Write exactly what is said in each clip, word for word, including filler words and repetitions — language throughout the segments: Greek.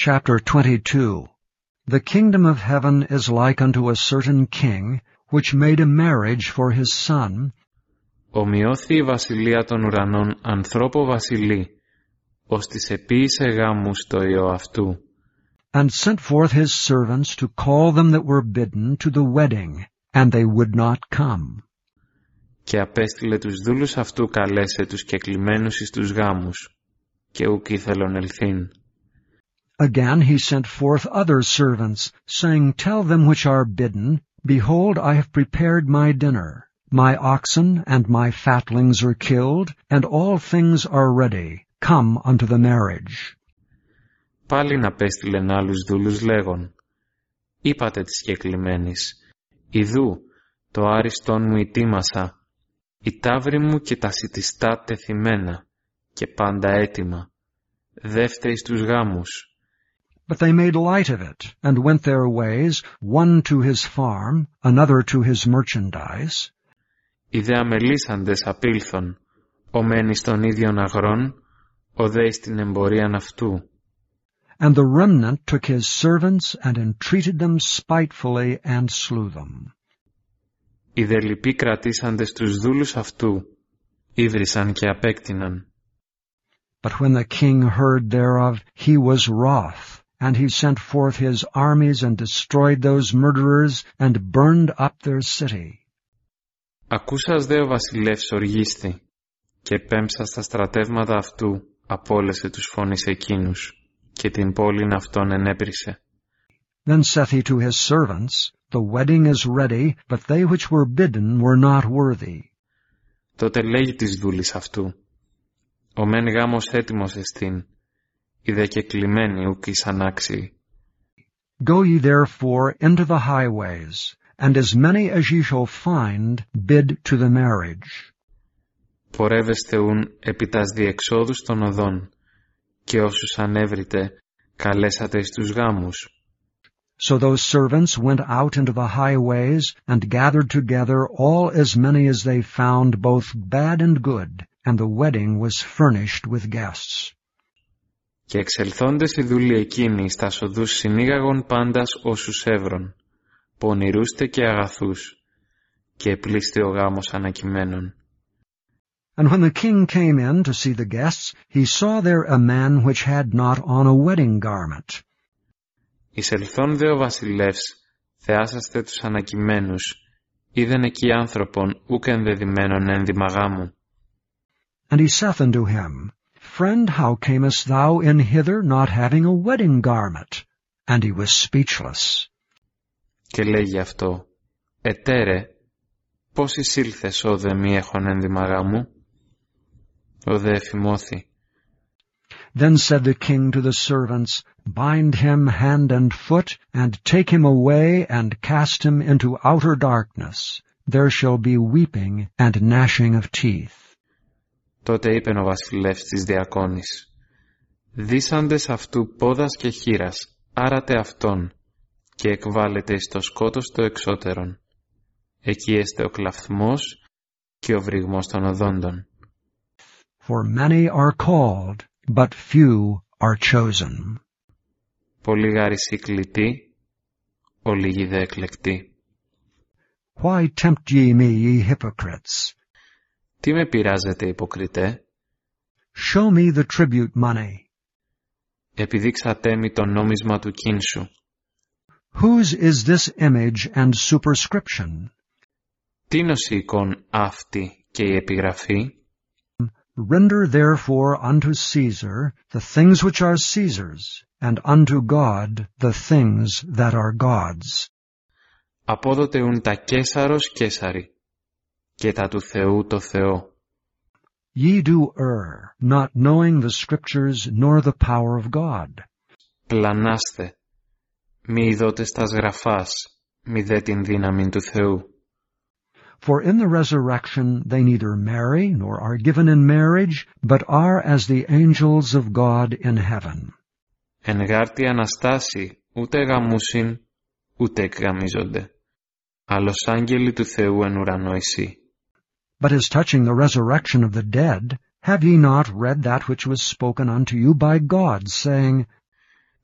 Chapter twenty-two. The kingdom of heaven is like unto a certain king, which made a marriage for his son. Ομοιώθη η βασιλεία των ουρανών ανθρώπο βασιλεί, ώστις επίησε γάμους το ιό αυτού. And sent forth his servants to call them that were bidden to the wedding, and they would not come. Και απέστειλε τους δούλους αυτού καλέσε τους κεκλημένους εις τους γάμους, και ουκ ήθελον ελθύν. Again he sent forth other servants, saying, Tell them which are bidden, Behold, I have prepared my dinner. My oxen and my fatlings are killed, and all things are ready. Come unto the marriage. Πάλιν απέστειλεν άλλους δούλους λέγον, είπατε της κεκλημένης, ιδού, το άριστον μου ετοίμασα, η ταύρη μου και τα σιτιστά τεθυμένα, και πάντα έτοιμα, δεύτε εις τους γάμους. But they made light of it, and went their ways, one to his farm, another to his merchandise. Οι δε αμελήσαντες απήλθον, ο μεν εις των ίδιων αγρών, ο δε εις την εμπορίαν αυτού. And the remnant took his servants, and entreated them spitefully, and slew them. Οι δε λοιποί κρατήσαντες τους δούλους αυτού, ήβρισαν και απέκτηναν. But when the king heard thereof, he was wroth, and he sent forth his armies, and destroyed those murderers, and burned up their city. Ακούσας δε ο βασιλεύς οργίστη, και πέμψας τα στρατεύματα αυτού, απόλεσε τους φόνης εκείνους, και την πόλην αυτόν ενέπρισε. Then saith he to his servants, The wedding is ready, but they which were bidden were not worthy. Τότε λέγει της δούλης αυτού, ο μεν γάμος έτοιμος εστίν, οι δε κεκλημένοι ουκ ήσαν άξιοι. Go ye therefore into the highways, and as many as ye shall find, bid to the marriage. Πορεύεστε ουν επί τας διεξόδους των οδών, και όσους ανέβρετε, καλέσατε εις τους γάμους. So those servants went out into the highways, and gathered together all as many as they found, both bad and good, and the wedding was furnished with guests. Και εξελθόντες οι δούλοι εκείνοι στα οδούς συνήγαγον πάντας όσους έβρον, πονηρούστε και αγαθούς, και επλήστη ο γάμος ανακειμένων. And when the king came in to see the guests, he saw there a man which had not on a wedding garment. Εισελθόν δε ο βασιλεύς, θεάσαστε τους ανακειμένους, είδεν εκεί άνθρωπον ούκ ενδεδειμένον ένδυμα γάμου. And he saith unto him, Friend, how camest thou in hither, not having a wedding garment? And he was speechless. Και λέγει αυτό, ετέρε, πώς εισήλθες ο δε μη έχων ένδυμα γάμου? Ο δε εφημώθη. Then said the king to the servants, Bind him hand and foot, and take him away, and cast him into outer darkness. There shall be weeping and gnashing of teeth. Τότε είπεν ο βασιλεύς της διακόνης, δίσαντες αυτού πόδας και χείρας, άρατε αυτόν, και εκβάλλετε εις το σκότος το εξώτερον. Εκεί έστε ο κλαφθμός και ο βρυγμός των οδόντων. For many are called, but few are chosen. Πολλοί γάρισι κλητοί, ολίγοι δε εκλεκτοί. Why tempt ye me, ye hypocrites? Τι με πειράζετε, υποκριτέ? Show me the tribute money. Επιδείξατε μη το νόμισμα του κίνσου. Whose is this image and superscription? Τίνος η εικόν αυτή και η επιγραφή? Render therefore unto Caesar the things which are Caesar's, and unto God the things that are God's. Απόδοτε ουν τα Καίσαρος Καίσαρι, και τα του Θεού το Θεό. Ye do err, not knowing the Scriptures nor the power of God. Πλανάστε, μη ειδότες τας γραφάς, μη δε την δύναμην του Θεού. For in the resurrection they neither marry nor are given in marriage, but are as the angels of God in heaven. Εν γάρτη Αναστάση, ούτε γαμούσιν, ούτε εκγαμίζονται. Άλλος άγγελοι του Θεού εν ουρανό εσύ. But as touching the resurrection of the dead, have ye not read that which was spoken unto you by God, saying,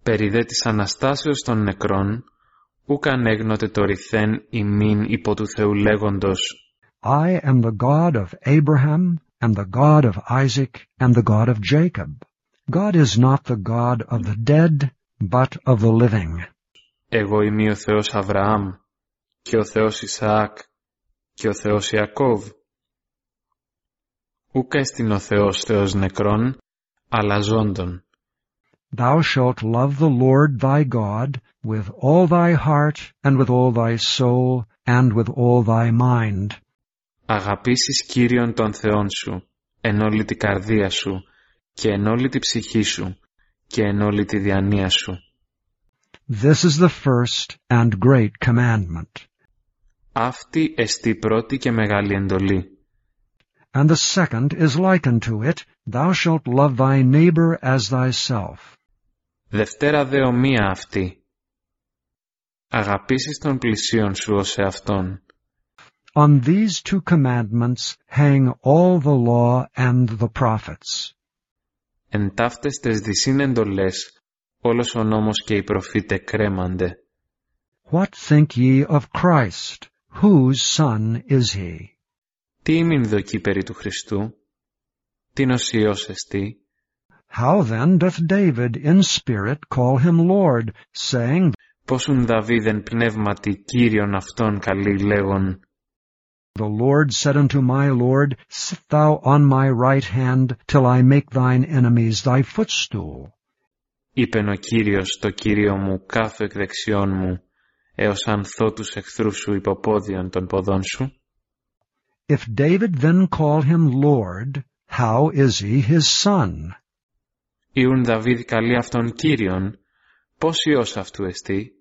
Περί δε της Αναστάσεως των νεκρών, ουκ ανέγνωτε το ρηθέν ημίν υπό του Θεού λέγοντος I am the God of Abraham, and the God of Isaac, and the God of Jacob. God is not the God of the dead, but of the living. Εγώ είμαι ο Θεός Αβραάμ, και ο Θεός Ισαάκ, και ο Θεός Ιακώβ. Ούκ έστιν ο Θεός Θεός νεκρών, αλλά ζώντων. Thou shalt love the Lord thy God with all thy heart, and with all thy soul, and with all thy mind. Αγαπήσεις Κύριον τον Θεόν σου, εν όλη τη καρδία σου, και εν όλη τη ψυχή σου, και εν όλη τη διανία σου. This is the first and great commandment. Αυτή εστί πρώτη και μεγάλη εντολή. And the second is like unto it, thou shalt love thy neighbor as thyself. Δευτέρα δε ομοία αυτή. Αγαπήσεις τον πλησίον σου ως εαυτόν. On these two commandments hang all the law and the prophets. Εν ταύτες τες δυσίν εντολές, όλος ο νόμος και οι προφήτε κρέμανται. What think ye of Christ? Whose son is he? Τι ήμην δοκεί περί του Χριστού? Τίνος Υιός εστί? How then doth David in spirit call him Lord, saying, Πόσουν Δαβίδ εν πνεύματι Κύριον αυτόν καλεί λέγον, The Lord said unto my Lord, Sit thou on my right hand, till I make thine enemies thy footstool. Είπεν ο Κύριος το Κύριο μου κάθω εκ δεξιών μου, έως ανθώ τους εχθρούς σου υποπόδιον των ποδών σου. If David then call him Lord, how is he his son? Ιουν Δαβίδ καλεί αυτόν Κύριον, πώς Υιός αυτού εστί?